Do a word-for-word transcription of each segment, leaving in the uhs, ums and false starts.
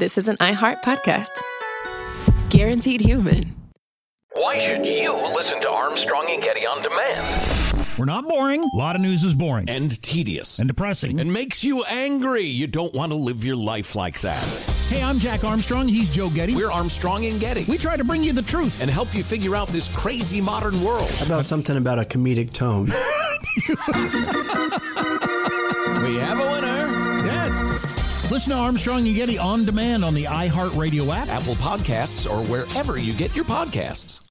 this is an iHeart podcast. Guaranteed human. Why should you listen to Armstrong and Getty on demand? We're not boring. A lot of news is boring. And tedious. And depressing. And makes you angry. You don't want to live your life like that. Hey, I'm Jack Armstrong. He's Joe Getty. We're Armstrong and Getty. We try to bring you the truth. And help you figure out this crazy modern world. How about something about a comedic tone? We have a winner. Yes. Listen to Armstrong and Getty on demand on the iHeartRadio app, Apple Podcasts, or wherever you get your podcasts.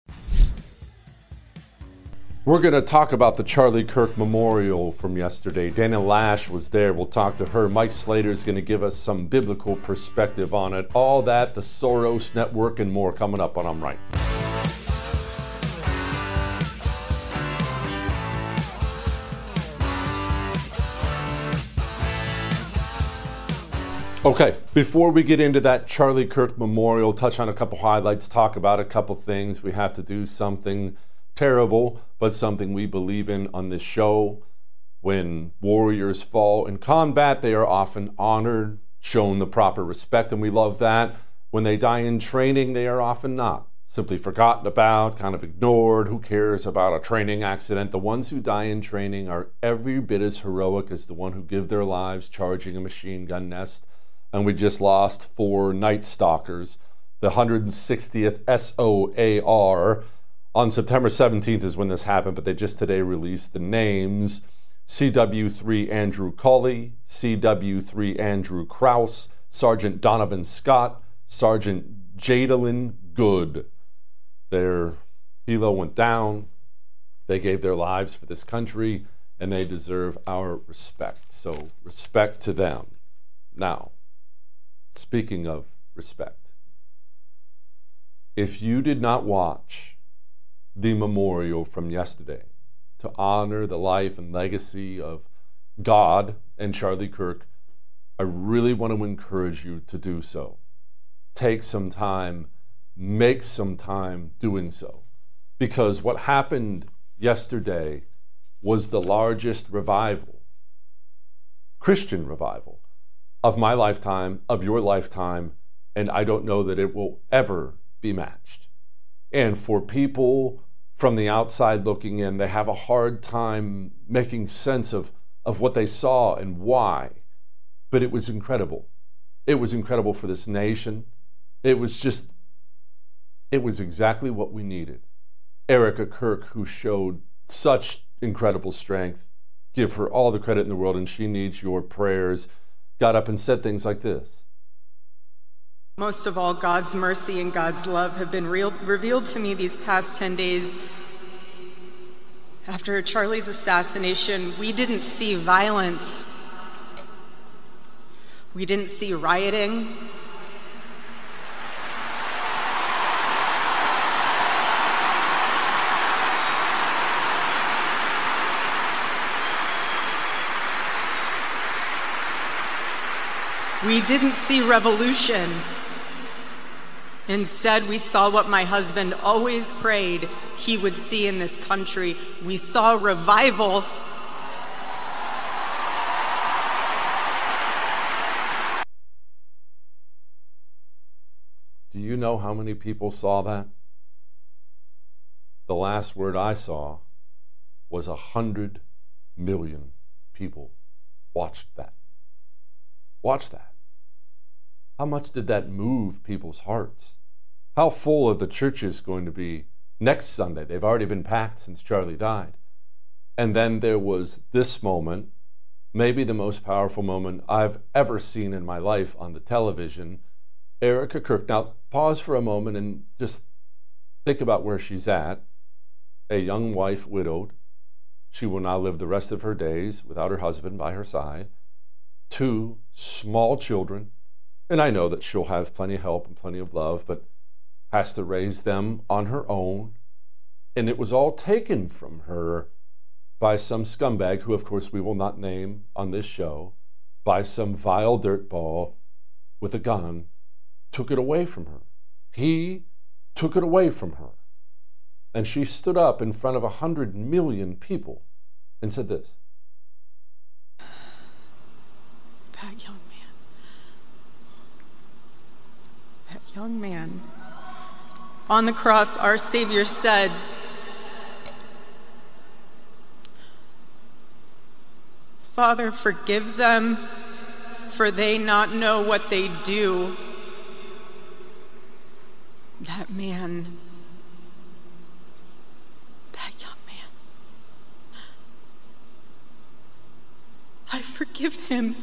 We're going to talk about the Charlie Kirk Memorial from yesterday. Dana Lash was there. We'll talk to her. Mike Slater is going to give us some biblical perspective on it. All that, the Soros Network, and more coming up on I'm Right. Okay, before we get into that Charlie Kirk Memorial, touch on a couple highlights, talk about a couple things. We have to do something terrible, but something we believe in on this show. When warriors fall in combat, they are often honored, shown the proper respect, and we love that. When they die in training, they are often not. Simply forgotten about, kind of ignored. Who cares about a training accident? The ones who die in training are every bit as heroic as the one who give their lives charging a machine gun nest. And we just lost four Night Stalkers, the one hundred sixtieth S O A R. On September seventeenth is when this happened, but they just today released the names. C W three Andrew Colley, C W three Andrew Krause, Sergeant Donovan Scott, Sergeant Jadalyn Good. Their helo went down. They gave their lives for this country, and they deserve our respect. So respect to them. Now, speaking of respect, if you did not watch the memorial from yesterday to honor the life and legacy of God and Charlie Kirk, I really want to encourage you to do so. Take some time, make some time doing so. Because what happened yesterday was the largest revival, Christian revival, of my lifetime, of your lifetime, and I don't know that it will ever be matched. And for people from the outside looking in, they have a hard time making sense of, of what they saw and why. But it was incredible. It was incredible for this nation. It was just, it was exactly what we needed. Erica Kirk, who showed such incredible strength, give her all the credit in the world, and she needs your prayers, got up and said things like this. Most of all, God's mercy and God's love have been real, revealed to me these past ten days. After Charlie's assassination, we didn't see violence. We didn't see rioting. We didn't see revolution. Instead, we saw what my husband always prayed he would see in this country. We saw revival. Do you know how many people saw that? The last word I saw was a hundred million people watched that. Watch that. How much did that move people's hearts? How full are the churches going to be next Sunday? They've already been packed since Charlie died. And then there was this moment, maybe the most powerful moment I've ever seen in my life on the television. Erica Kirk. Now, pause for a moment and just think about where she's at. A young wife, widowed. She will now live the rest of her days without her husband by her side. Two small children. And I know that she'll have plenty of help and plenty of love, but has to raise them on her own. And it was all taken from her by some scumbag, who of course we will not name on this show, by some vile dirtball with a gun, took it away from her. He took it away from her. And she stood up in front of a hundred million people and said this. That young man young man. On the cross, our Savior said, "Father, forgive them, for they not know what they do." That man, that young man, I forgive him.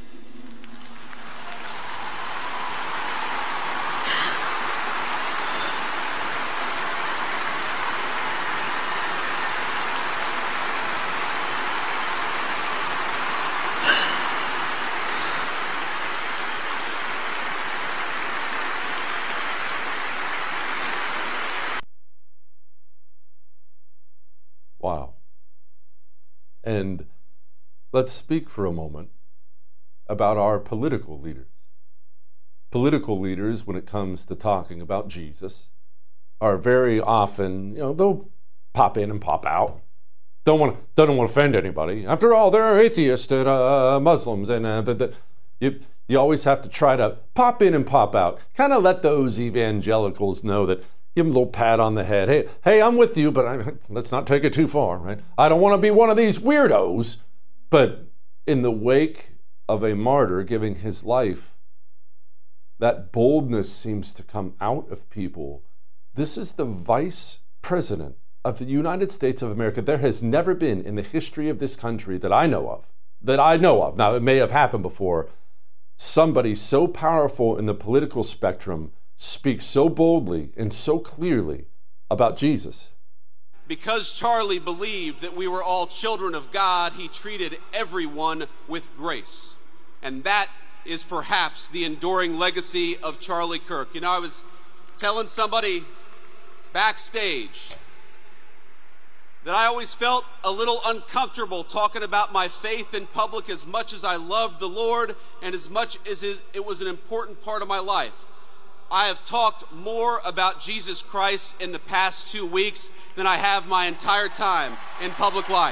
Wow. And let's speak for a moment about our political leaders. Political leaders, when it comes to talking about Jesus, are very often, you know, they'll pop in and pop out. Don't want to, don't want to offend anybody. After all, they're atheists and uh, Muslims, and uh, the, the, you you always have to try to pop in and pop out. Kind of let those evangelicals know that. Give them a little pat on the head. Hey, hey, I'm with you, but I, let's not take it too far, right? I don't want to be one of these weirdos. But in the wake of a martyr giving his life, that boldness seems to come out of people. This is the vice president of the United States of America. There has never been in the history of this country that I know of, that I know of, now it may have happened before, somebody so powerful in the political spectrum speaks so boldly and so clearly about Jesus. Because Charlie believed that we were all children of God, he treated everyone with grace. And that is perhaps the enduring legacy of Charlie Kirk. You know, I was telling somebody backstage that I always felt a little uncomfortable talking about my faith in public as much as I loved the Lord and as much as it was an important part of my life. I have talked more about Jesus Christ in the past two weeks than I have my entire time in public life.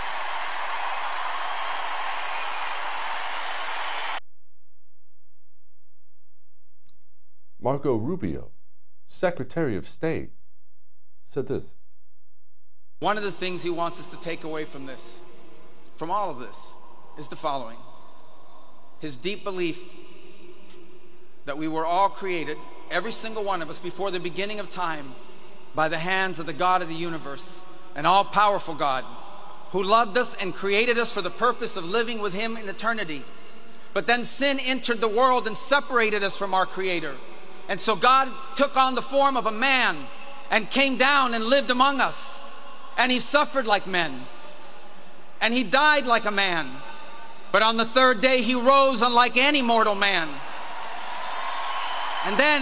Marco Rubio, Secretary of State, said this. One of the things he wants us to take away from this, from all of this, is the following. His deep belief that we were all created, every single one of us, before the beginning of time, by the hands of the God of the universe, an all-powerful God, who loved us and created us for the purpose of living with him in eternity. But then sin entered the world and separated us from our Creator. And so God took on the form of a man and came down and lived among us. And he suffered like men. And he died like a man. But on the third day he rose unlike any mortal man. And then,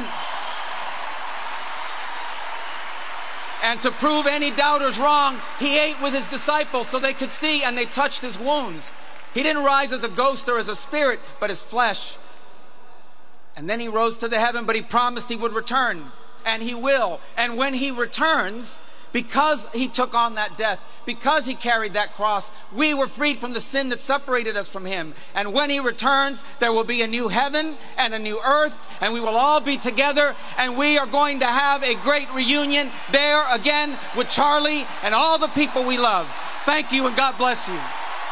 and to prove any doubters wrong, he ate with his disciples so they could see, and they touched his wounds. He didn't rise as a ghost or as a spirit, but as flesh. And then he rose to the heaven, but he promised he would return, and he will. And when he returns, because he took on that death, because he carried that cross, we were freed from the sin that separated us from him. And when he returns, there will be a new heaven and a new earth, and we will all be together, and we are going to have a great reunion there again with Charlie and all the people we love. Thank you, and God bless you.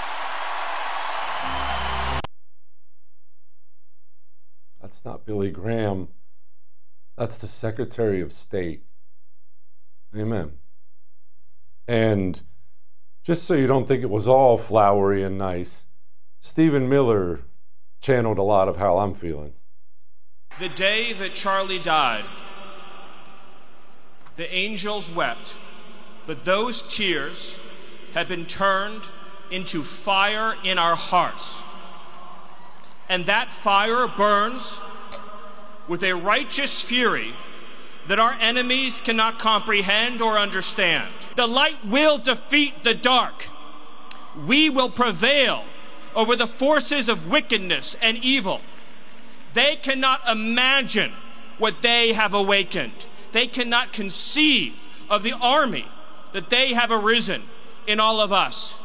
That's not Billy Graham. That's the Secretary of State. Amen. And just so you don't think it was all flowery and nice, Stephen Miller channeled a lot of how I'm feeling. The day that Charlie died, the angels wept, but those tears have been turned into fire in our hearts. And that fire burns with a righteous fury that our enemies cannot comprehend or understand. The light will defeat the dark. We will prevail over the forces of wickedness and evil. They cannot imagine what they have awakened. They cannot conceive of the army that they have arisen in all of us.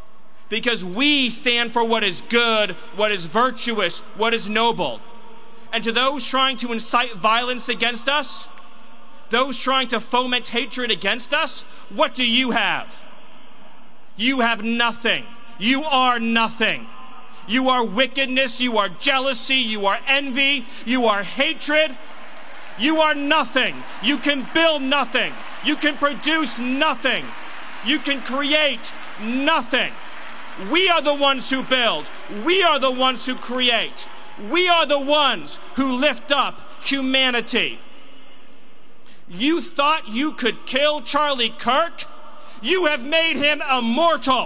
Because we stand for what is good, what is virtuous, what is noble. And to those trying to incite violence against us, those trying to foment hatred against us, what do you have? You have nothing. You are nothing. You are wickedness, you are jealousy, you are envy, you are hatred. You are nothing. You can build nothing. You can produce nothing. You can create nothing. We are the ones who build. We are the ones who create. We are the ones who lift up humanity. You thought you could kill Charlie Kirk? You have made him immortal.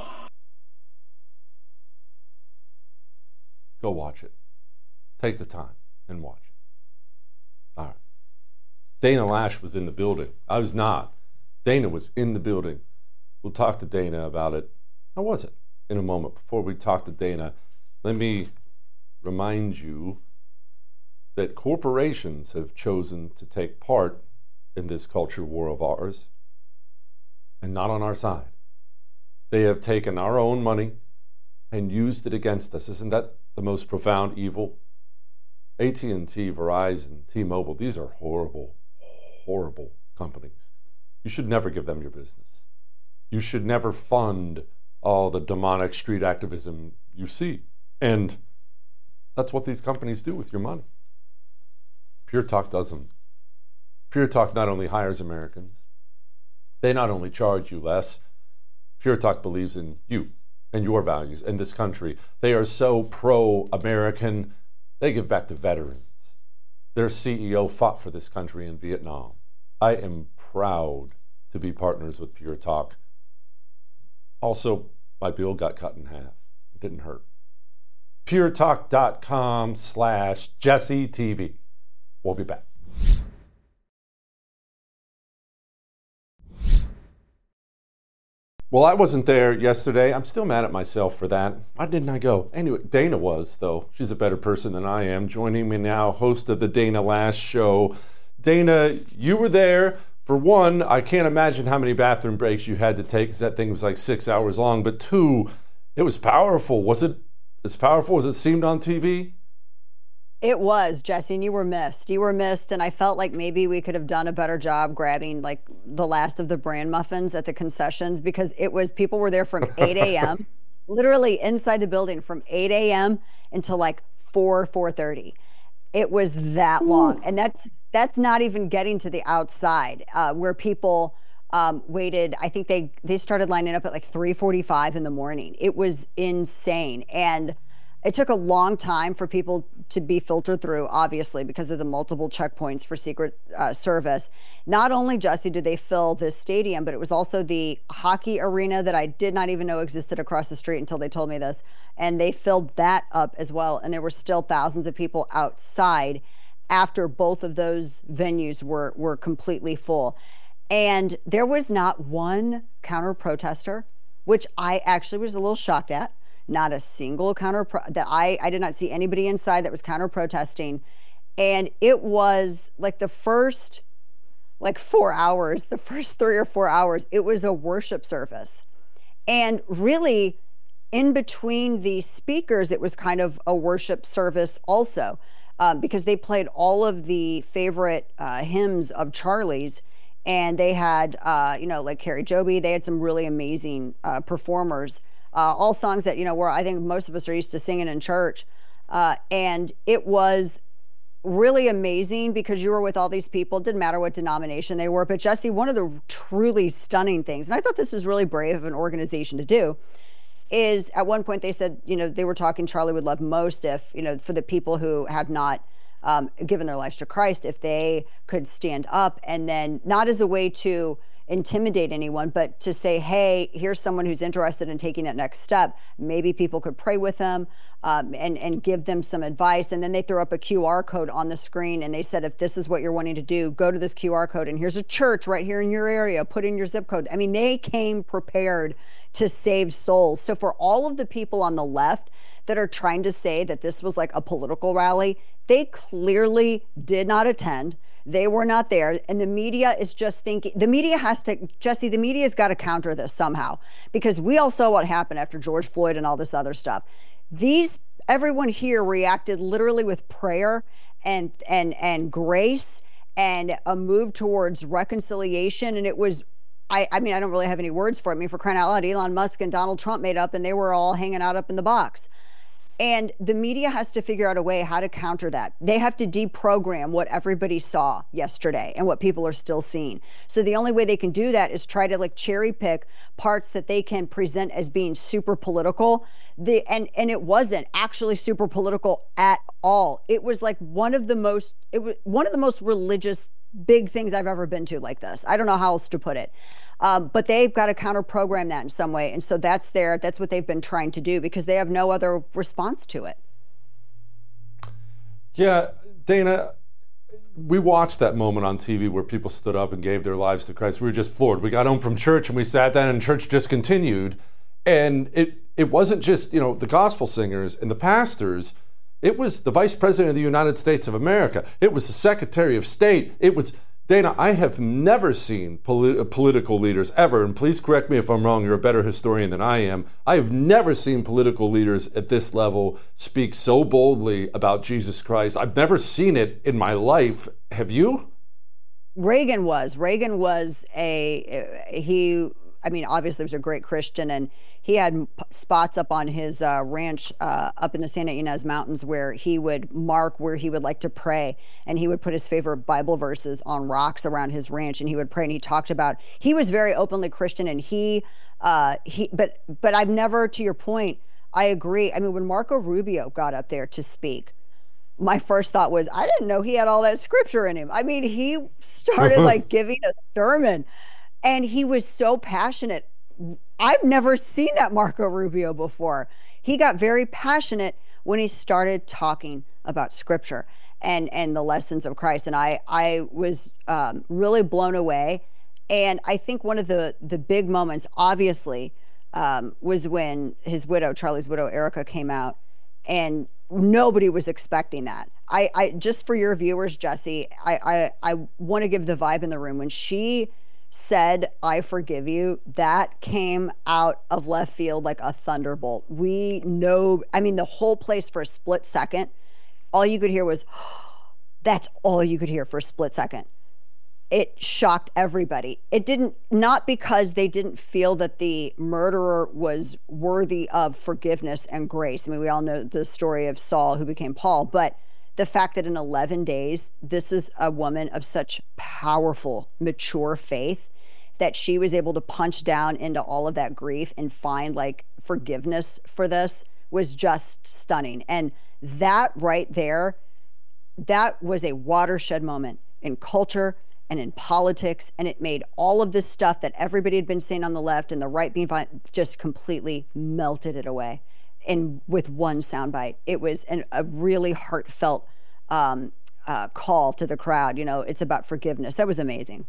Go watch it. Take the time and watch it. All right. Dana Loesch was in the building. I was not. Dana was in the building. We'll talk to Dana about it. How was it? In a moment. Before we talk to Dana, let me remind you that corporations have chosen to take part in this culture war of ours, and not on our side. They have taken our own money and used it against us. Isn't that the most profound evil? A T and T, Verizon, T-Mobile, these are horrible, horrible companies. You should never give them your business. You should never fund all the demonic street activism you see. And that's what these companies do with your money. Pure Talk doesn't. Pure Talk not only hires Americans, they not only charge you less, Pure Talk believes in you and your values and this country. They are so pro-American, they give back to veterans. Their C E O fought for this country in Vietnam. I am proud to be partners with Pure Talk. Also, my bill got cut in half. It didn't hurt. puretalk.com slash Jesse TV. We'll be back. Well, I wasn't there yesterday. I'm still mad at myself for that. Why didn't I go? Anyway, Dana was, though. She's a better person than I am. Joining me now, host of the Dana Loesch Show. Dana, you were there. For one, I can't imagine how many bathroom breaks you had to take because that thing was like six hours long. But two, it was powerful. Was it as powerful as it seemed on T V? It was, Jesse, and you were missed. You were missed, and I felt like maybe we could have done a better job grabbing like the last of the bran muffins at the concessions, because it was, people were there from eight a.m., literally inside the building from eight a.m. until like four, four thirty. It was that Ooh. long, and that's that's not even getting to the outside uh, where people um, waited. I think they they started lining up at like three forty-five in the morning. It was insane, and it took a long time for people to be filtered through, obviously, because of the multiple checkpoints for Secret uh, Service. Not only, Jesse, did they fill this stadium, but it was also the hockey arena that I did not even know existed across the street until they told me this. And they filled that up as well. And there were still thousands of people outside after both of those venues were, were completely full. And there was not one counter-protester, which I actually was a little shocked at. Not a single counter pro- that I, I did not see anybody inside that was counter protesting. And it was like the first like four hours, the first three or four hours, it was a worship service. And really in between the speakers, it was kind of a worship service also, um, because they played all of the favorite uh, hymns of Charlie's. And they had, uh, you know, like Carrie Joby, they had some really amazing uh, performers. Uh, all songs that, you know, where I think most of us are used to singing in church. Uh, and it was really amazing because you were with all these people. It didn't matter what denomination they were. But Jesse, one of the truly stunning things, and I thought this was really brave of an organization to do, is at one point they said, you know, they were talking Charlie would love most if, you know, for the people who have not um, given their lives to Christ, if they could stand up, and then not as a way to intimidate anyone, but to say, hey, here's someone who's interested in taking that next step. Maybe people could pray with them um, and, and give them some advice. And then they threw up a Q R code on the screen and they said, if this is what you're wanting to do, go to this Q R code and here's a church right here in your area, put in your zip code. I mean, they came prepared to save souls. So for all of the people on the left that are trying to say that this was like a political rally, they clearly did not attend. They were not there. And the media is just thinking, the media has to, Jesse, the media's got to counter this somehow, because we all saw what happened after George Floyd and all this other stuff. These everyone here reacted literally with prayer and and and grace and a move towards reconciliation. And it was, I, I mean, I don't really have any words for it. I mean, for crying out loud, Elon Musk and Donald Trump made up and they were all hanging out up in the box. And the media has to figure out a way how to counter that. They have to deprogram what everybody saw yesterday and what people are still seeing. So the only way they can do that is try to like cherry pick parts that they can present as being super political. The, and, and it wasn't actually super political at all. It was like one of the most, it was one of the most religious big things I've ever been to like this. I don't know how else to put it. Um, but they've got to counter program that in some way. And so that's their, that's what they've been trying to do because they have no other response to it. Yeah, Dana, we watched that moment on T V where people stood up and gave their lives to Christ. We were just floored. We got home from church and we sat down and church just continued. And it, it wasn't just, you know, the gospel singers and the pastors. It was the Vice President of the United States of America. It was the Secretary of State. It was, Dana, I have never seen polit- political leaders ever, and please correct me if I'm wrong, you're a better historian than I am. I have never seen political leaders at this level speak so boldly about Jesus Christ. I've never seen it in my life. Have you? Reagan was. Reagan was a, he, I mean, obviously was a great Christian, and he had spots up on his uh, ranch uh, up in the Santa Ynez Mountains where he would mark where he would like to pray, and he would put his favorite Bible verses on rocks around his ranch, and he would pray. And he talked about, he was very openly Christian, and he, uh, he, but but I've never, to your point, I agree. I mean, when Marco Rubio got up there to speak, my first thought was, I didn't know he had all that scripture in him. I mean, he started like giving a sermon, and he was so passionate. I've never seen that Marco Rubio before. He got very passionate when he started talking about scripture and, and the lessons of Christ. And I, I was um, really blown away. And I think one of the, the big moments, obviously, um, was when his widow, Charlie's widow, Erica, came out. And nobody was expecting that. I, I just for your viewers, Jesse, I, I, I want to give the vibe in the room. When she said, I forgive you, that came out of left field like a thunderbolt. We know, I mean, the whole place for a split second, all you could hear was, oh, that's all you could hear for a split second. It shocked everybody. It didn't, not because they didn't feel that the murderer was worthy of forgiveness and grace. I mean, we all know the story of Saul who became Paul, but the fact that in eleven days, this is a woman of such powerful, mature faith that she was able to punch down into all of that grief and find like forgiveness for this was just stunning. And that right there, that was a watershed moment in culture and in politics. And it made all of this stuff that everybody had been saying on the left and the right being fine, just completely melted it away. And with one soundbite, it was an, a really heartfelt um, uh, call to the crowd. You know, it's about forgiveness. That was amazing.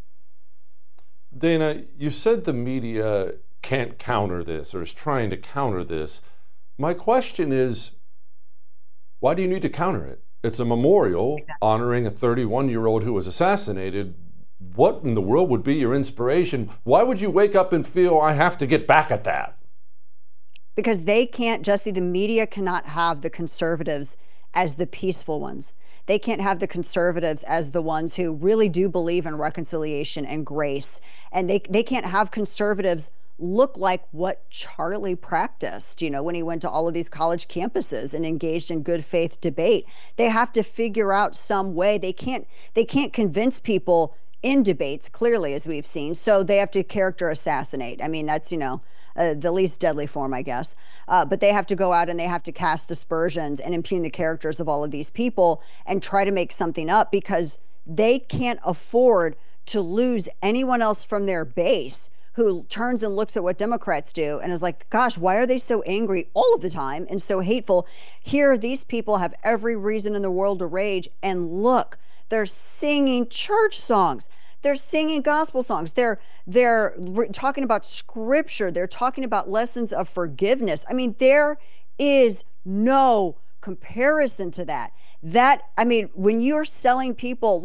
Dana, you said the media can't counter this or is trying to counter this. My question is, why do you need to counter it? It's a memorial exactly. honoring a thirty-one-year-old who was assassinated. What in the world would be your inspiration? Why would you wake up and feel, I have to get back at that? Because they can't, Jesse, the media cannot have the conservatives as the peaceful ones. They can't have the conservatives as the ones who really do believe in reconciliation and grace. And they, they can't have conservatives look like what Charlie practiced, you know, when he went to all of these college campuses and engaged in good faith debate. They have to figure out some way. They can't, they can't convince people in debates, clearly, as we've seen. So they have to character assassinate. I mean, that's, you know, Uh, the least deadly form, I guess. Uh, but they have to go out and they have to cast aspersions and impugn the characters of all of these people and try to make something up because they can't afford to lose anyone else from their base who turns and looks at what Democrats do and is like, gosh, why are they so angry all of the time and so hateful? Here, these people have every reason in the world to rage. And look, they're singing church songs. They're singing gospel songs. They're they're talking about scripture. They're talking about lessons of forgiveness. I mean, there is no comparison to that. That, I mean, when you're selling people, look,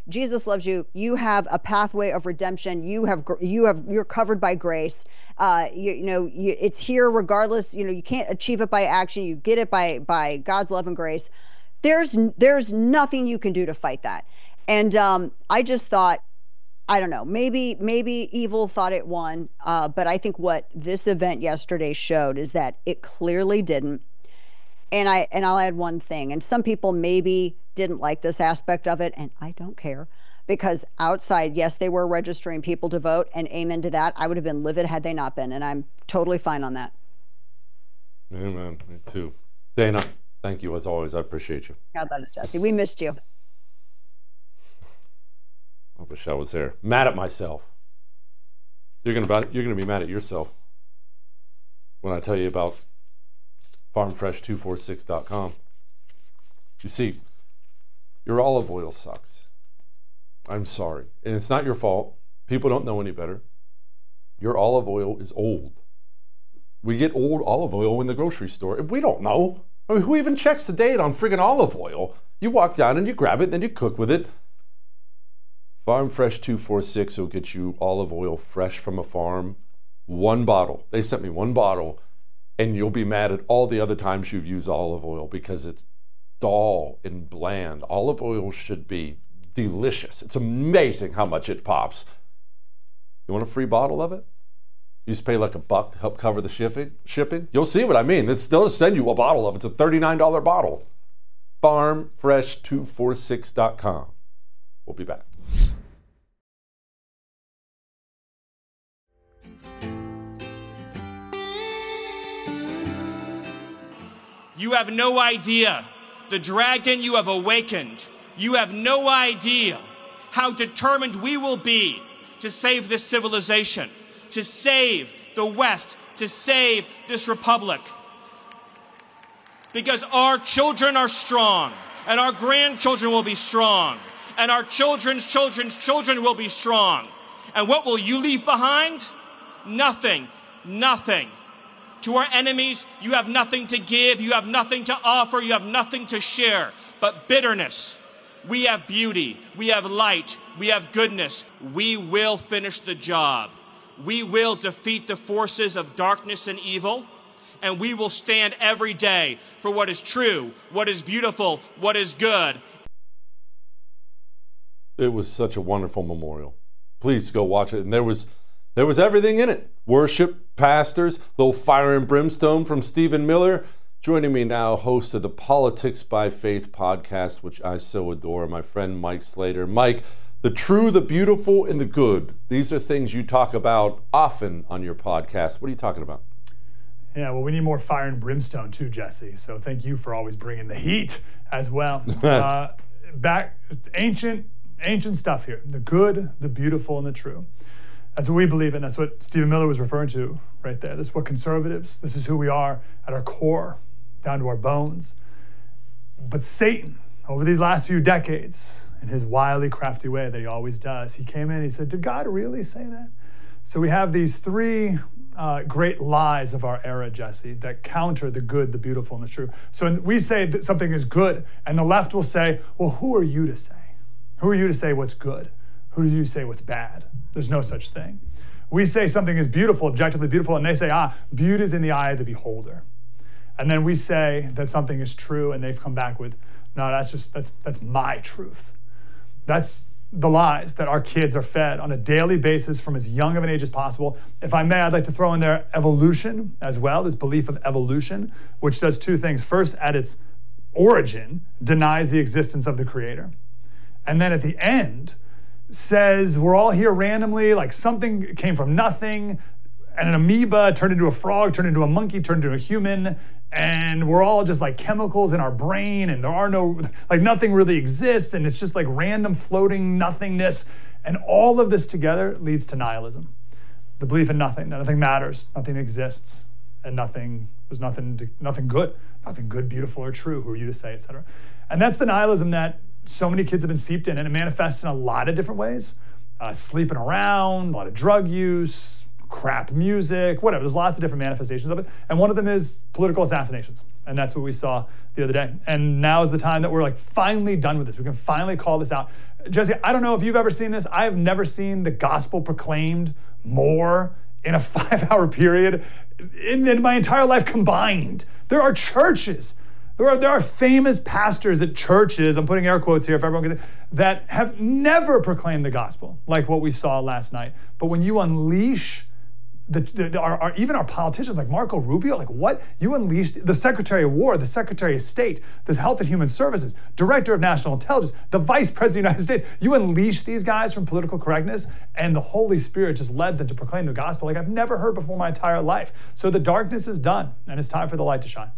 Jesus loves you. You have a pathway of redemption. You have, you have, you're covered by grace. Uh, you, you know, you, it's here regardless. You know, you can't achieve it by action. You get it by, by God's love and grace. There's, there's nothing you can do to fight that. And um, I just thought, I don't know, maybe, maybe evil thought it won. Uh, but I think what this event yesterday showed is that it clearly didn't. And I and I'll add one thing. And some people maybe didn't like this aspect of it, and I don't care, because outside, yes, they were registering people to vote, and amen to that. I would have been livid had they not been, and I'm totally fine on that. Amen. Me too. Dana, thank you as always. I appreciate you. God bless you, Jesse. We missed you. I wish I was there. Mad at myself. You're gonna you're gonna be mad at yourself when I tell you about farm fresh two forty-six dot com. You see, your olive oil sucks. I'm sorry. And it's not your fault. People don't know any better. Your olive oil is old. We get old olive oil in the grocery store. We don't know. I mean, who even checks the date on friggin' olive oil? You walk down and you grab it, and then you cook with it. Farm Fresh two forty-six will get you olive oil fresh from a farm. One bottle. They sent me one bottle. And you'll be mad at all the other times you've used olive oil because it's dull and bland. Olive oil should be delicious. It's amazing how much it pops. You want a free bottle of it? You just pay like a buck to help cover the shipping. Shipping. You'll see what I mean. It's, they'll send you a bottle of it. It's a thirty-nine dollars bottle. farm fresh two forty-six dot com. We'll be back. You have no idea the dragon you have awakened. You have no idea how determined we will be to save this civilization, to save the West, to save this republic. Because our children are strong, and our grandchildren will be strong, and our children's children's children will be strong. And what will you leave behind? Nothing, nothing. To our enemies, you have nothing to give, you have nothing to offer, you have nothing to share, but bitterness. We have beauty, we have light, we have goodness. We will finish the job. We will defeat the forces of darkness and evil, and we will stand every day for what is true, what is beautiful, what is good. It was such a wonderful memorial. Please go watch it. And there was there was everything in it. Worship, pastors, little fire and brimstone from Stephen Miller. Joining me now, host of the Politics by Faith podcast, which I so adore, my friend Mike Slater. Mike, the true, the beautiful, and the good. These are things you talk about often on your podcast. What are you talking about? Yeah, well, we need more fire and brimstone too, Jesse. So thank you for always bringing the heat as well. uh, back, ancient, ancient stuff here. The good, the beautiful, and the true. That's what we believe in. That's what Stephen Miller was referring to right there. This is what conservatives, this is who we are at our core, down to our bones. But Satan, over these last few decades, in his wily, crafty way that he always does, he came in and he said, did God really say that? So we have these three uh, great lies of our era, Jesse, that counter the good, the beautiful, and the true. So we say that something is good, and the left will say, well, who are you to say? Who are you to say what's good? Who do you say what's bad? There's no such thing. We say something is beautiful, objectively beautiful, and they say, ah, beauty is in the eye of the beholder. And then we say that something is true, and they've come back with, no, that's just, that's that's my truth. That's the lies that our kids are fed on a daily basis from as young of an age as possible. If I may, I'd like to throw in there evolution as well, this belief of evolution, which does two things. First, at its origin, denies the existence of the creator. And then at the end, says we're all here randomly, like something came from nothing, and an amoeba turned into a frog, turned into a monkey, turned into a human, and we're all just like chemicals in our brain, and there are no, like nothing really exists, and it's just like random floating nothingness. And all of this together leads to nihilism. The belief in nothing, that nothing matters, nothing exists, and nothing, there's nothing, to, nothing good, nothing good, beautiful, or true, who are you to say, et cetera. And that's the nihilism that so many kids have been seeped in, and it manifests in a lot of different ways. Uh, sleeping around, a lot of drug use, crap music, whatever. There's lots of different manifestations of it. And one of them is political assassinations. And that's what we saw the other day. And now is the time that we're like finally done with this. We can finally call this out. Jesse, I don't know if you've ever seen this. I have never seen the gospel proclaimed more in a five-hour period in, in my entire life combined. There are churches, there are, there are famous pastors at churches, I'm putting air quotes here if everyone can see, that have never proclaimed the gospel like what we saw last night. But when you unleash The, the, our, our, even our politicians like Marco Rubio, like what? You unleashed the Secretary of War, the Secretary of State, the Health and Human Services, Director of National Intelligence, the Vice President of the United States. You unleashed these guys from political correctness, and the Holy Spirit just led them to proclaim the gospel like I've never heard before my entire life. So the darkness is done, and it's time for the light to shine.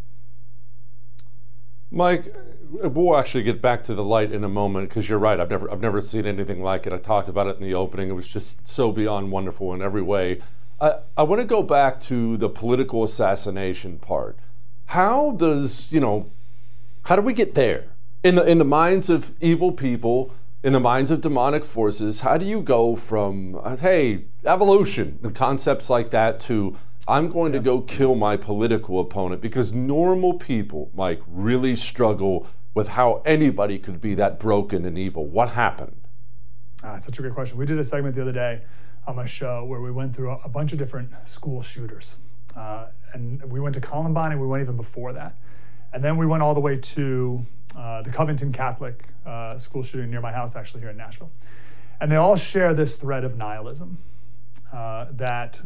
Mike, we'll actually get back to the light in a moment, because you're right. I've never, I've never seen anything like it. I talked about it in the opening. It was just so beyond wonderful in every way. I, I want to go back to the political assassination part. How does, you know, how do we get there? In the in the minds of evil people, in the minds of demonic forces, how do you go from, uh, hey, evolution, and concepts like that, to I'm going to go kill my political opponent? Because normal people, Mike, really struggle with how anybody could be that broken and evil. What happened? Ah, that's such a great question. We did a segment the other day on my show where we went through a bunch of different school shooters. Uh, and we went to Columbine, and we went even before that. And then we went all the way to uh, the Covington Catholic uh, school shooting near my house, actually, here in Nashville. And they all share this thread of nihilism, uh, that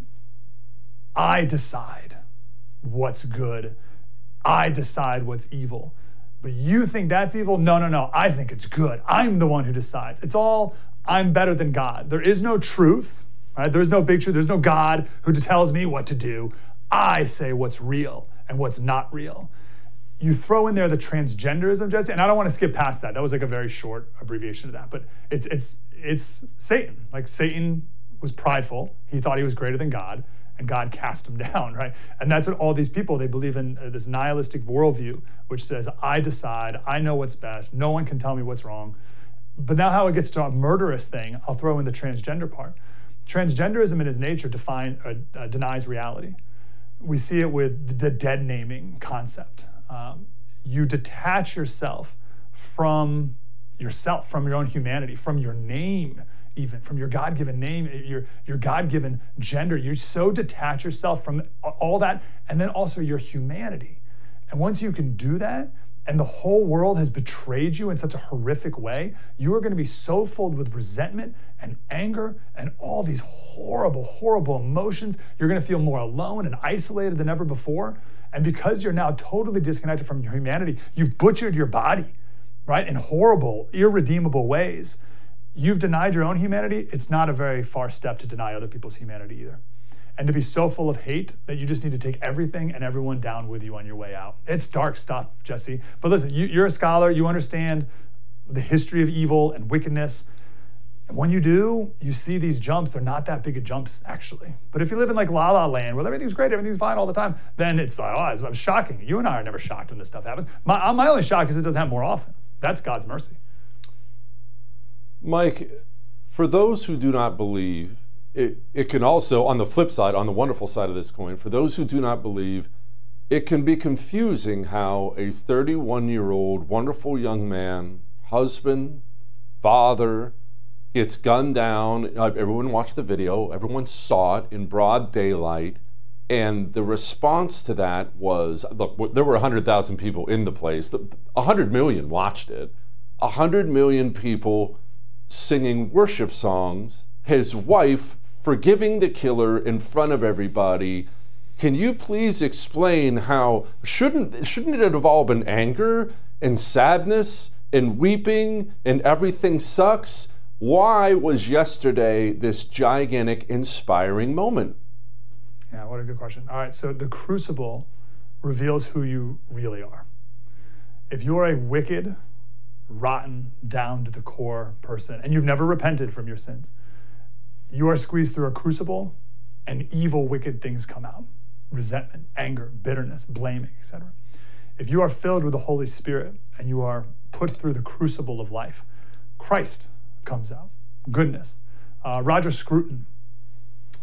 I decide what's good. I decide what's evil. But you think that's evil? No, no, no. I think it's good. I'm the one who decides. It's all, I'm better than God. There is no truth. Right? There's no big truth. There's no God who tells me what to do. I say what's real and what's not real. You throw in there the transgenderism, Jesse, and I don't want to skip past that. That was like a very short abbreviation of that. But it's it's it's Satan. Like Satan was prideful. He thought he was greater than God, and God cast him down, right? And that's what all these people, they believe in uh, this nihilistic worldview, which says, I decide, I know what's best, no one can tell me what's wrong. But now how it gets to a murderous thing, I'll throw in the transgender part. Transgenderism in its nature define, uh, uh, denies reality. We see it with the dead naming concept. Um, you detach yourself from yourself, from your own humanity, from your name, even from your God-given name, your, your God-given gender. You so detach yourself from all that, and then also your humanity. And once you can do that, and the whole world has betrayed you in such a horrific way, you are going to be so filled with resentment and anger and all these horrible, horrible emotions. You're going to feel more alone and isolated than ever before. And because you're now totally disconnected from your humanity, you've butchered your body, right, in horrible, irredeemable ways. You've denied your own humanity. It's not a very far step to deny other people's humanity either. And to be so full of hate that you just need to take everything and everyone down with you on your way out. It's dark stuff, Jesse. But listen, you, you're a scholar. You understand the history of evil and wickedness. And when you do, you see these jumps. They're not that big of jumps, actually. But if you live in like La La Land, where everything's great, everything's fine all the time, then it's like, oh, it's, it's shocking. You and I are never shocked when this stuff happens. My, my only shock is it doesn't happen more often. That's God's mercy. Mike, for those who do not believe, it, it can also, on the flip side, on the wonderful side of this coin, for those who do not believe, it can be confusing how a thirty-one-year-old wonderful young man, husband, father, gets gunned down. Everyone watched the video. Everyone saw it in broad daylight. And the response to that was, look, there were one hundred thousand people in the place. one hundred million watched it. one hundred million people singing worship songs. His wife forgiving the killer in front of everybody. Can you please explain how, shouldn't, shouldn't it have all been anger and sadness and weeping and everything sucks? Why was yesterday this gigantic, inspiring moment? Yeah, what a good question. All right, so the crucible reveals who you really are. If you're a wicked, rotten, down to the core person, and you've never repented from your sins, you are squeezed through a crucible, and evil, wicked things come out. Resentment, anger, bitterness, blaming, et cetera. If you are filled with the Holy Spirit, and you are put through the crucible of life, Christ comes out, goodness. Uh, Roger Scruton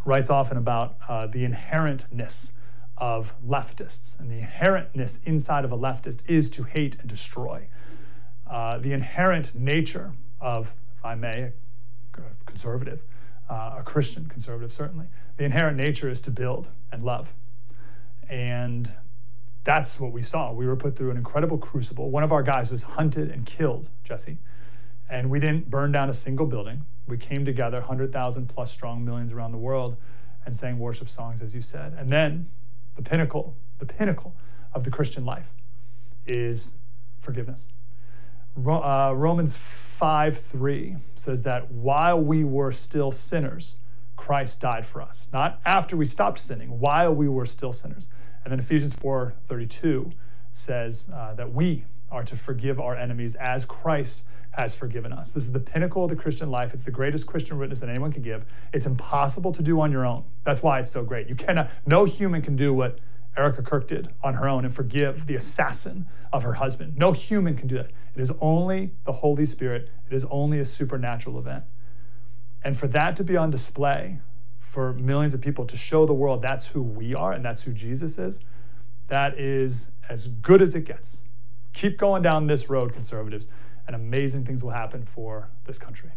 writes often about uh, the inherentness of leftists. And the inherentness inside of a leftist is to hate and destroy. Uh, the inherent nature of, if I may, a conservative, uh, a Christian conservative certainly, the inherent nature is to build and love. And that's what we saw. We were put through an incredible crucible. One of our guys was hunted and killed, Jesse, and we didn't burn down a single building. We came together, one hundred thousand plus strong, millions around the world, and sang worship songs, as you said. And then the pinnacle, the pinnacle of the Christian life is forgiveness. Ro- uh, Romans five three says that while we were still sinners, Christ died for us. Not after we stopped sinning, while we were still sinners. And then Ephesians four thirty-two says uh, that we are to forgive our enemies as Christ has forgiven us. This is the pinnacle of the Christian life. It's the greatest Christian witness that anyone can give. It's impossible to do on your own. That's why it's so great. You cannot, no human can do what Erica Kirk did on her own and forgive the assassin of her husband. No human can do that. It is only the Holy Spirit. It is only a supernatural event. And for that to be on display for millions of people, to show the world that's who we are and that's who Jesus is, that is as good as it gets. Keep going down this road, conservatives, and amazing things will happen for this country.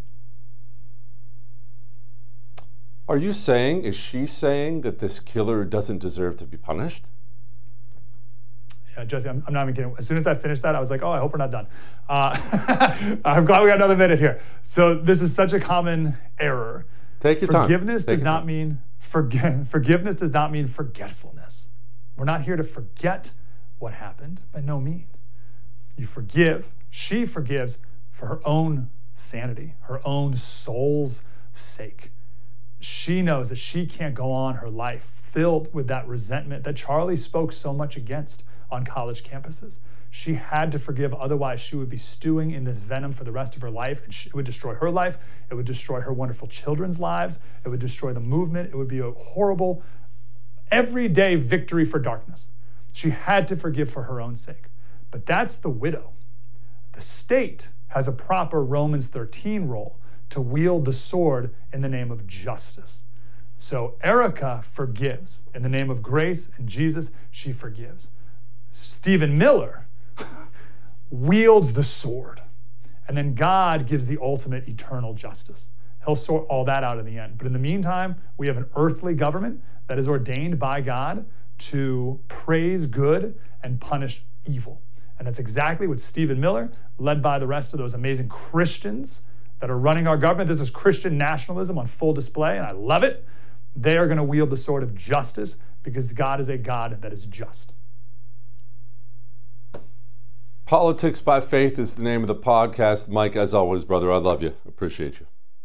Are you saying, is she saying that this killer doesn't deserve to be punished? Yeah, Jesse, I'm, I'm not even kidding. As soon as I finished that, I was like, oh, I hope we're not done. Uh, I'm glad we got another minute here. So this is such a common error. Take your time. Forgiveness Forgiveness does not mean forg- forgiveness does not mean forgetfulness. We're not here to forget what happened, by no means. You forgive. She forgives for her own sanity, her own soul's sake. She knows that she can't go on her life filled with that resentment that Charlie spoke so much against on college campuses. She had to forgive, otherwise she would be stewing in this venom for the rest of her life, and it would destroy her life, it would destroy her wonderful children's lives, it would destroy the movement, it would be a horrible, everyday victory for darkness. She had to forgive for her own sake. But that's the widow. The state has a proper Romans thirteen role to wield the sword in the name of justice. So Erica forgives. In the name of grace and Jesus, she forgives. Stephen Miller wields the sword. And then God gives the ultimate eternal justice. He'll sort all that out in the end. But in the meantime, we have an earthly government that is ordained by God to praise good and punish evil. And that's exactly what Stephen Miller, led by the rest of those amazing Christians that are running our government. This is Christian nationalism on full display, and I love it. They are going to wield the sword of justice because God is a God that is just. Politics by Faith is the name of the podcast. Mike, as always, brother, I love you. Appreciate you.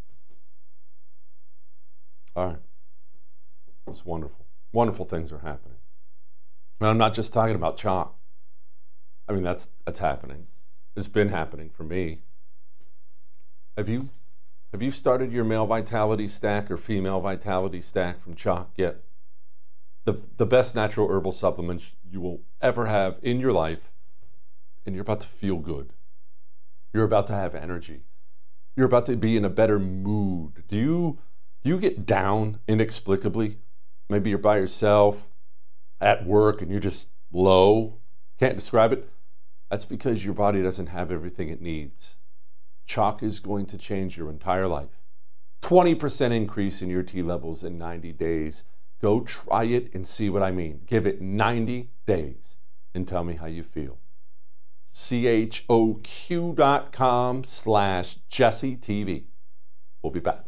All right. It's wonderful. Wonderful things are happening. And I'm not just talking about chalk. I mean, that's that's happening. It's been happening for me. Have you have you started your male vitality stack or female vitality stack from chalk yet? The the best natural herbal supplements you will ever have in your life, and you're about to feel good. You're about to have energy. You're about to be in a better mood. Do you do you get down inexplicably? Maybe you're by yourself at work and you're just low. Can't describe it. That's because your body doesn't have everything it needs. Chalk is going to change your entire life. twenty percent increase in your T levels in ninety days. Go try it and see what I mean. Give it ninety days and tell me how you feel. C H O Q dot com slash Jesse T V. We'll be back.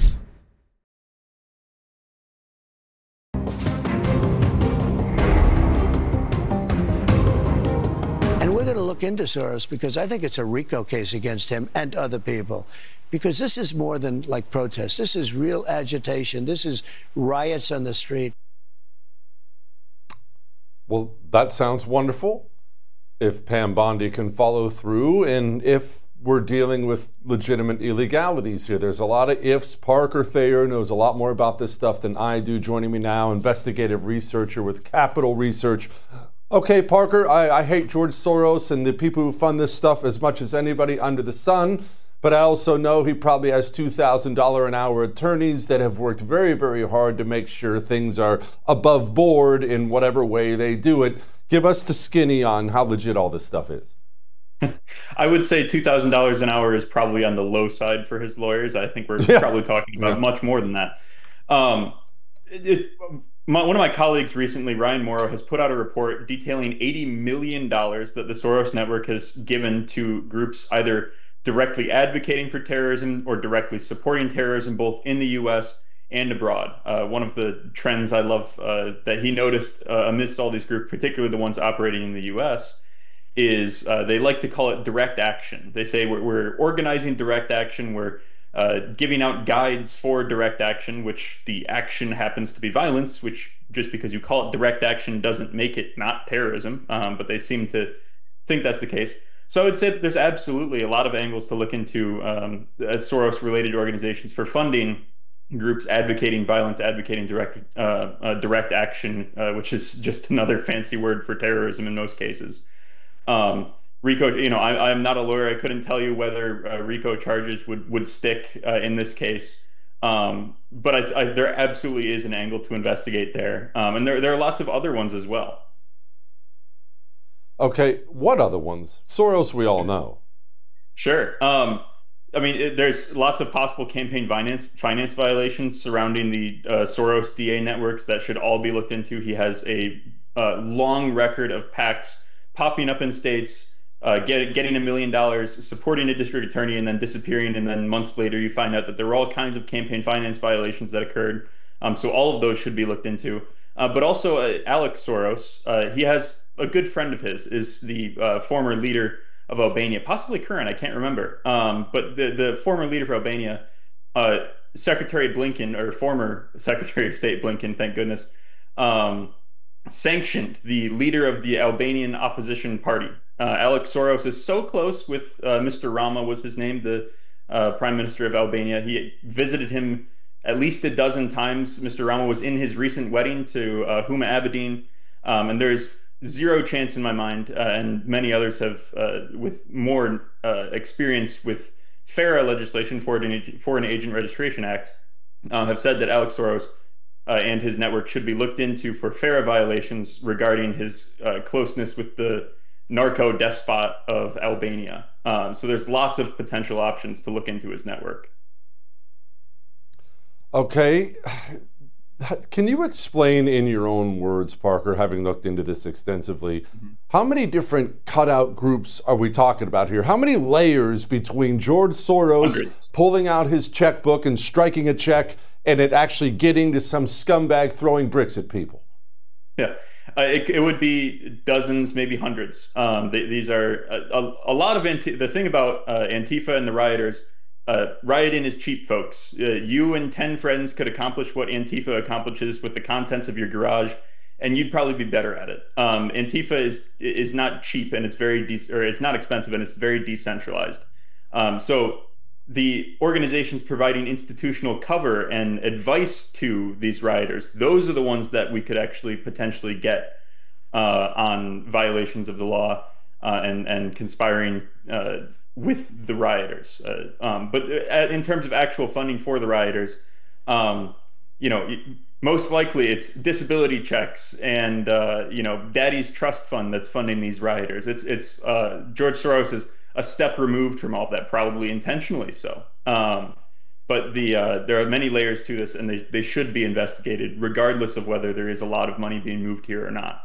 And we're going to look into Soros because I think it's a RICO case against him and other people. Because this is more than like protest. This is real agitation. This is riots on the street. Well, that sounds wonderful. If Pam Bondi can follow through and if we're dealing with legitimate illegalities here. There's a lot of ifs. Parker Thayer knows a lot more about this stuff than I do. Joining me now, investigative researcher with Capital Research. Okay, Parker, I, I hate George Soros and the people who fund this stuff as much as anybody under the sun. But I also know he probably has two thousand dollars an hour attorneys that have worked very, very hard to make sure things are above board in whatever way they do it. Give us the skinny on how legit all this stuff is. I would say two thousand dollars an hour is probably on the low side for his lawyers. I think we're yeah. probably talking about yeah. much more than that. Um, it, it, my, one of my colleagues recently, Ryan Morrow, has put out a report detailing eighty million dollars that the Soros Network has given to groups either directly advocating for terrorism or directly supporting terrorism, both in the U S and abroad. Uh, one of the trends I love uh, that he noticed uh, amidst all these groups, particularly the ones operating in the U S, is uh, they like to call it direct action. They say we're, we're organizing direct action, we're uh, giving out guides for direct action, which the action happens to be violence, which just because you call it direct action doesn't make it not terrorism, um, but they seem to think that's the case. So I would say that there's absolutely a lot of angles to look into um, as Soros-related organizations for funding groups advocating violence, advocating direct uh, uh, direct action, uh, which is just another fancy word for terrorism in most cases. Um, RICO, you know, I, I'm not a lawyer. I couldn't tell you whether uh, RICO charges would would stick uh, in this case, um, but I, I, there absolutely is an angle to investigate there, um, and there there are lots of other ones as well. Okay, what other ones? Soros, we all know. Sure. Um, I mean, it, there's lots of possible campaign finance finance violations surrounding the uh, Soros D A networks that should all be looked into. He has a uh, long record of PACs popping up in states, uh, get, getting a million dollars, supporting a district attorney, and then disappearing. And then months later, you find out that there were all kinds of campaign finance violations that occurred. Um, so all of those should be looked into. Uh, but also, uh, Alex Soros, uh, he has a good friend of his, is the uh, former leader of Albania, possibly current, I can't remember. Um, but the, the former leader of Albania, uh, Secretary Blinken, or former Secretary of State Blinken, thank goodness, um, sanctioned the leader of the Albanian opposition party. Uh, Alex Soros is so close with uh, Mister Rama, was his name, the uh, Prime Minister of Albania. He visited him at least a dozen times. Mister Rama was in his recent wedding to uh, Huma Abedin, um, and there's zero chance in my mind, uh, and many others have, uh, with more uh, experience with FARA legislation, Foreign Agent, Foreign Agent Registration Act, uh, have said that Alex Soros uh, and his network should be looked into for FARA violations regarding his uh, closeness with the narco despot of Albania. Um, so there's lots of potential options to look into his network. Okay. Can you explain in your own words, Parker, having looked into this extensively, mm-hmm. how many different cutout groups are we talking about here? How many layers between George Soros Hundreds. pulling out his checkbook and striking a check and it actually getting to some scumbag throwing bricks at people? Yeah, uh, it, it would be dozens, maybe hundreds. Um, they, these are a, a, a lot of, anti- the thing about uh, Antifa and the rioters, Uh, rioting is cheap, folks. Uh, you and ten friends could accomplish what Antifa accomplishes with the contents of your garage, and you'd probably be better at it. Um, Antifa is is not cheap, and it's very de- or it's not expensive, and it's very decentralized. Um, so the organizations providing institutional cover and advice to these rioters, those are the ones that we could actually potentially get uh, on violations of the law uh, and and conspiring Uh, with the rioters. Uh, um, but in terms of actual funding for the rioters, um, you know, most likely it's disability checks and, uh, you know, Daddy's Trust Fund that's funding these rioters. It's, it's uh, George Soros is a step removed from all of that, probably intentionally so. Um, but the uh, there are many layers to this, and they, they should be investigated regardless of whether there is a lot of money being moved here or not.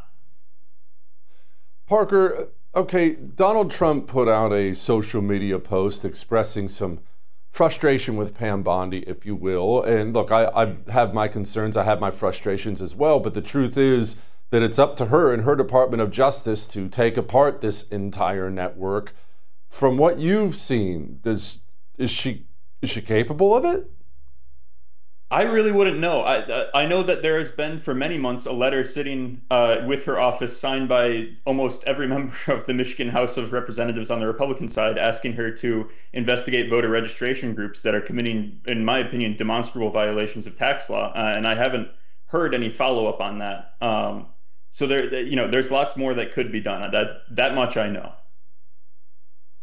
Parker, okay, Donald Trump put out a social media post expressing some frustration with Pam Bondi, if you will. And look, I, I have my concerns, I have my frustrations as well, but the truth is that it's up to her and her Department of Justice to take apart this entire network. From what you've seen, does is she is she capable of it? I really wouldn't know. I I know that there has been for many months a letter sitting uh, with her office signed by almost every member of the Michigan House of Representatives on the Republican side, asking her to investigate voter registration groups that are committing, in my opinion, demonstrable violations of tax law. Uh, and I haven't heard any follow-up on that. Um, so there, you know, there's lots more that could be done. That that much I know.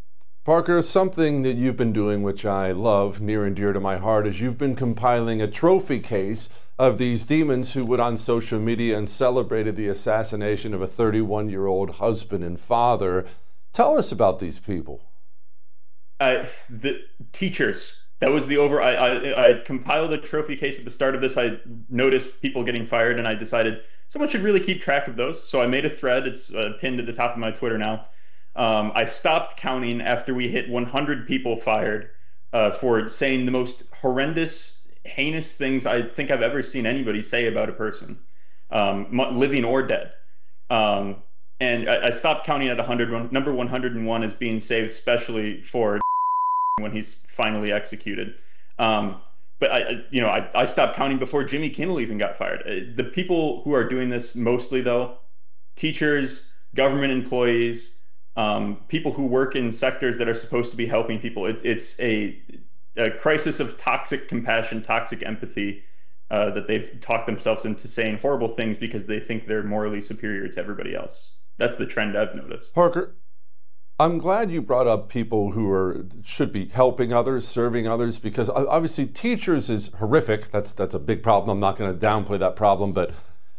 Parker, something that you've been doing, which I love, near and dear to my heart, is you've been compiling a trophy case of these demons who went on social media and celebrated the assassination of a thirty-one-year-old husband and father. Tell us about these people. Uh, the teachers. That was the over. I, I I compiled a trophy case at the start of this. I noticed people getting fired, and I decided someone should really keep track of those. So I made a thread. It's uh, pinned at the top of my Twitter now. Um, I stopped counting after we hit one hundred people fired uh, for saying the most horrendous, heinous things I think I've ever seen anybody say about a person, um, living or dead. Um, and I, I stopped counting at one hundred. Number one hundred and one is being saved specially for when he's finally executed. Um, but I, you know, I, I stopped counting before Jimmy Kimmel even got fired. The people who are doing this mostly, though, teachers, government employees, um, people who work in sectors that are supposed to be helping people. It's it's a, a crisis of toxic compassion, toxic empathy, uh, that they've talked themselves into saying horrible things because they think they're morally superior to everybody else. That's the trend I've noticed. Parker, I'm glad you brought up people who are should be helping others, serving others, because obviously teachers is horrific. That's that's a big problem. I'm not going to downplay that problem, but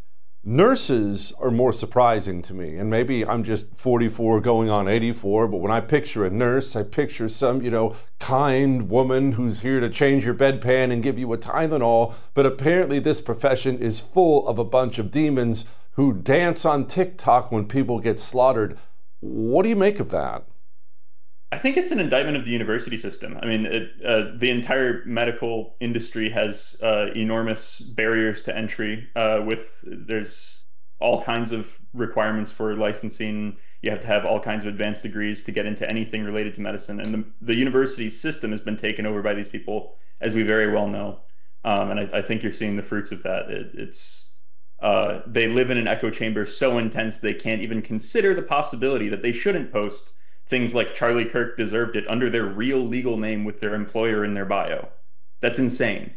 nurses are more surprising to me. And maybe I'm just forty-four going on eighty-four, but when I picture a nurse, I picture some, you know, kind woman who's here to change your bedpan and give you a Tylenol. But apparently this profession is full of a bunch of demons who dance on TikTok when people get slaughtered. What do you make of that? I think it's an indictment of the university system. I mean, it, uh, the entire medical industry has uh, enormous barriers to entry. Uh, with there's all kinds of requirements for licensing. You have to have all kinds of advanced degrees to get into anything related to medicine. And the, the university system has been taken over by these people, as we very well know. Um, and I, I think you're seeing the fruits of that. It, it's Uh, they live in an echo chamber so intense they can't even consider the possibility that they shouldn't post things like Charlie Kirk deserved it under their real legal name with their employer in their bio. That's insane.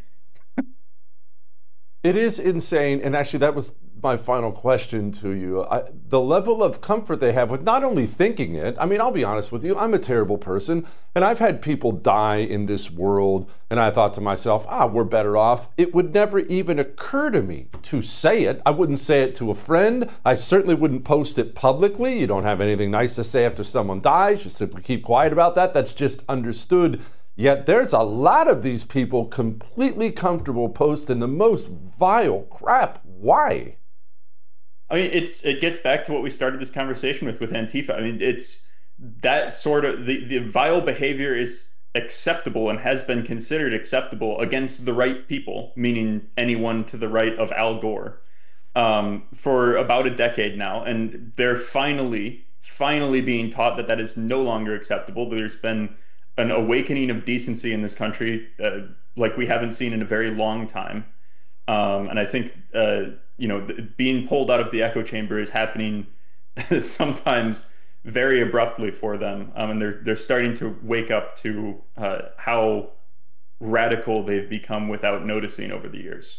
It is insane. And actually, that was my final question to you. I, the level of comfort they have with not only thinking it, I mean, I'll be honest with you, I'm a terrible person, and I've had people die in this world, and I thought to myself, ah, we're better off. It would never even occur to me to say it. I wouldn't say it to a friend. I certainly wouldn't post it publicly. You don't have anything nice to say after someone dies. You simply keep quiet about that. That's just understood. Yet there's a lot of these people completely comfortable posting the most vile crap. Why? I mean, it's it gets back to what we started this conversation with with Antifa. I mean, it's that sort of the, the vile behavior is acceptable and has been considered acceptable against the right people, meaning anyone to the right of Al Gore, um, for about a decade now. And they're finally, finally being taught that that is no longer acceptable. There's been an awakening of decency in this country uh, like we haven't seen in a very long time. Um, and I think, uh, you know, being pulled out of the echo chamber is happening sometimes very abruptly for them. Um, and they're, they're starting to wake up to uh, how radical they've become without noticing over the years.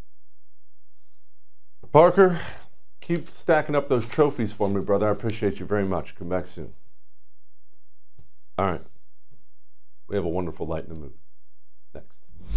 Parker, keep stacking up those trophies for me, brother. I appreciate you very much. Come back soon. All right. We have a wonderful Light in the Mood. Next.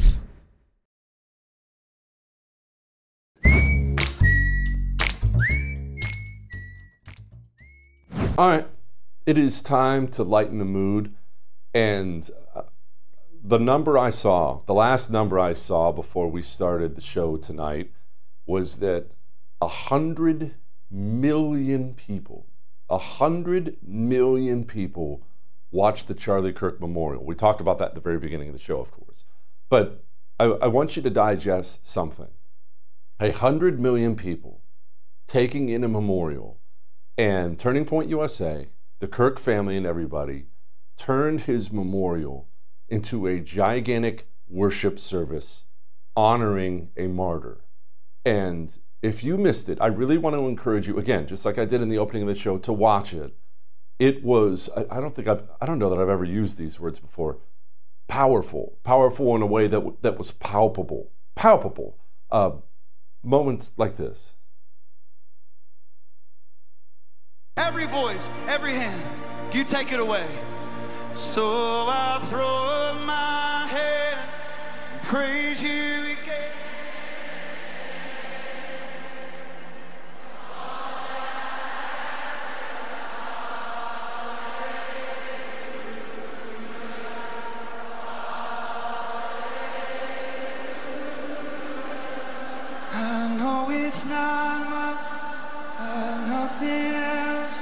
All right. It is time to lighten the mood. And uh, the number I saw, the last number I saw before we started the show tonight was that a hundred million people, a hundred million people watch the Charlie Kirk Memorial. We talked about that at the very beginning of the show, of course. But I, I want you to digest something. A hundred million people taking in a memorial, and Turning Point U S A, the Kirk family and everybody, turned his memorial into a gigantic worship service honoring a martyr. And if you missed it, I really want to encourage you, again, just like I did in the opening of the show, to watch it. It was, I don't think I've, I don't know that I've ever used these words before. Powerful, powerful in a way that that was palpable, palpable. Uh, moments like this. Every voice, every hand, you take it away. So I throw up my head and praise you again. I know it's not much, but nothing else.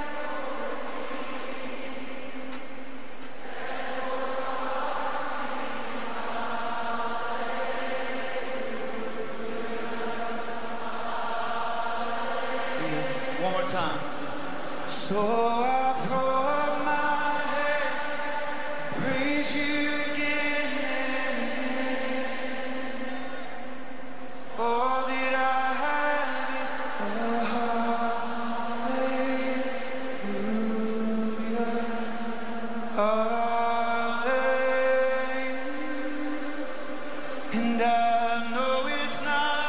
One more time. So I throw up my head, praise you again and again. All that I have is a hallelujah, hallelujah. And I know it's not.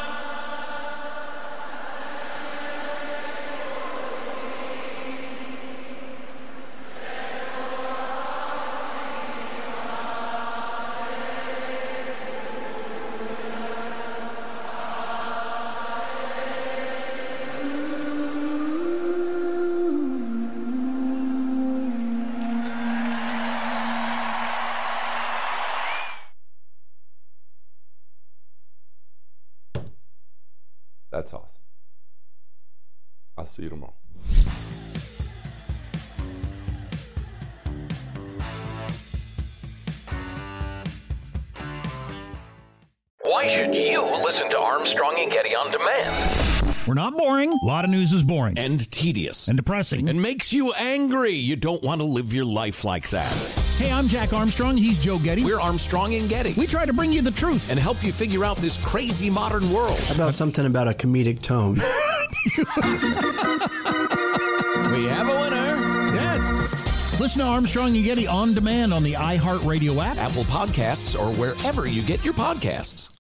That's awesome. I'll see you tomorrow. Why should you listen to Armstrong and Getty on demand? We're not boring. A lot of news is boring. And tedious. And depressing. And makes you angry. You don't want to live your life like that. Hey, I'm Jack Armstrong. He's Joe Getty. We're Armstrong and Getty. We try to bring you the truth. And help you figure out this crazy modern world. How about something about a comedic tone? We have a winner. Yes. Listen to Armstrong and Getty on demand on the iHeartRadio app, Apple Podcasts, or wherever you get your podcasts.